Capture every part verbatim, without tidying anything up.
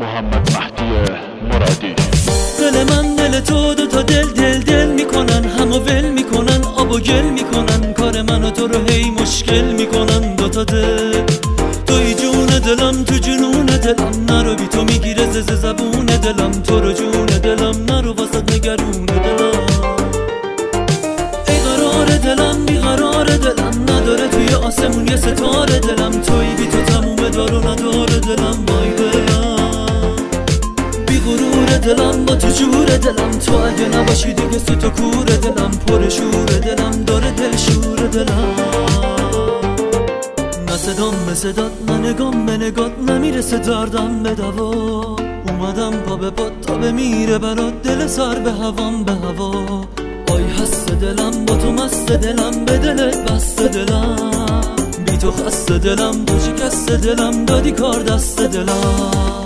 محمد مهدی مرادی. دل من دل تو، دو تا دل دل دل میکنن، همو ول میکنن، آب و گل میکنن، کار من و تو رو هی مشکل میکنن. دو تا دل توی جون دلم، تو جنون دلم، نرو بی تو میگیره زز زبون دلم، تو رو جون دلم، نرو واسط نگرون دلم. ای قرار دلم، بی قرار دلم، نداره توی آسمون یه ستاره دلم، توی بی تو تموم دار و نداره دلم. وای دلم بی غرور دلم، با تو جور دلم، تو اگه نباشی دیگه سوت و کور دلم، پر شور دلم، داره دل شور دلم. نه صدام به صدات، نه نگام به نگات، نمیرسه دردم به دوا. اومدم پا به پات تا بمیره برات، دل سر به هوام به هوا. آی هست دلم، با تو مست دلم، به دلت بست دلم، بی تو خست دلم، تو شکست دلم، دادی کار دست دلم.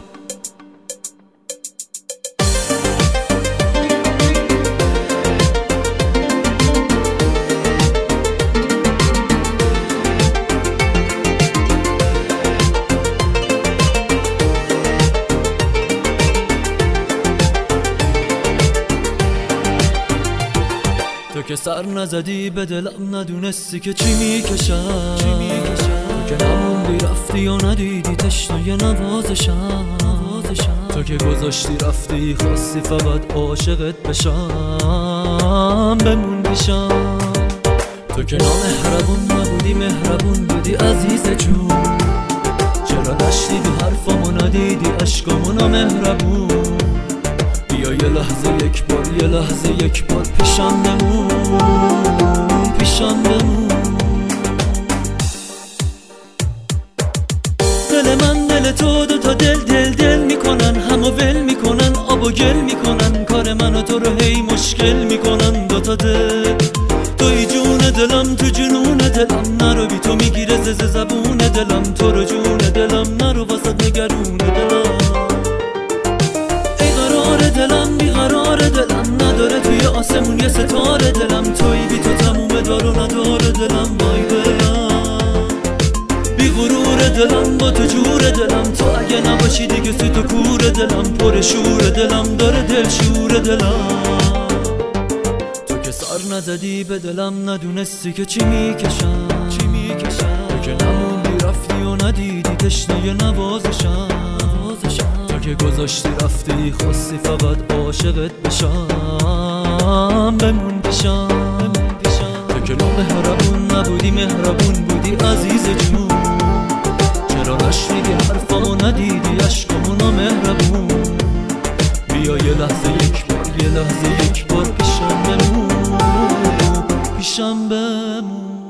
تو که سر نزدی به دلم، ندونستی که چی میکشم، تو که نموندی رفتی و ندیدی تشنه نوازشم، تو که گذاشتی رفتی خواستی فقط عاشقت بشم، بموندیشم. تو که نامهربون نبودی، مهربون بودی عزیز جون، چرا نشنیدی حرفامو، ندیدی عشقامو نامهربون. بیا یه لحظه یک بار، یه لحظه یک بار پیشم بمون، پیشم بمون. دل من دل تو، دو تا دل دل دل میکنن، همو ول میکنن، آب و گل میکنن، کار من و تو رو هی مشکل میکنن. دو تا دل توی جون دلم، تو جنون دلم، نرو بی تو میگیره زز زبون دلم، تو رو جون دلم، نرو واسط نگرون دلم. دلم بی قرار دلم، نداره توی آسمون یه ستاره دلم، توی بی تو تموم دار و نداره دلم. وای دلم بی غرور دلم، با تو جور دلم، تو اگه نباشی دیگه سوت و کور دلم، پر شور دلم، داره دل شور دلم. تو که سر نزدی به دلم، ندونستی که چی میکشم، تو که نموندی رفتی و ندیدی تشنه نوازشم، تو که گذاشتی رفتی خواستی فقط عاشقت بشم، بمون پیشم. تو که نامهربون نبودی، مهربون بودی عزیز جون، چرا نشنیدی حرفامو، ندیدی عشقامو نامهربون. بیا یه لحظه یک بار، یه لحظه یک بار پیشم بمون، پیشم بمون.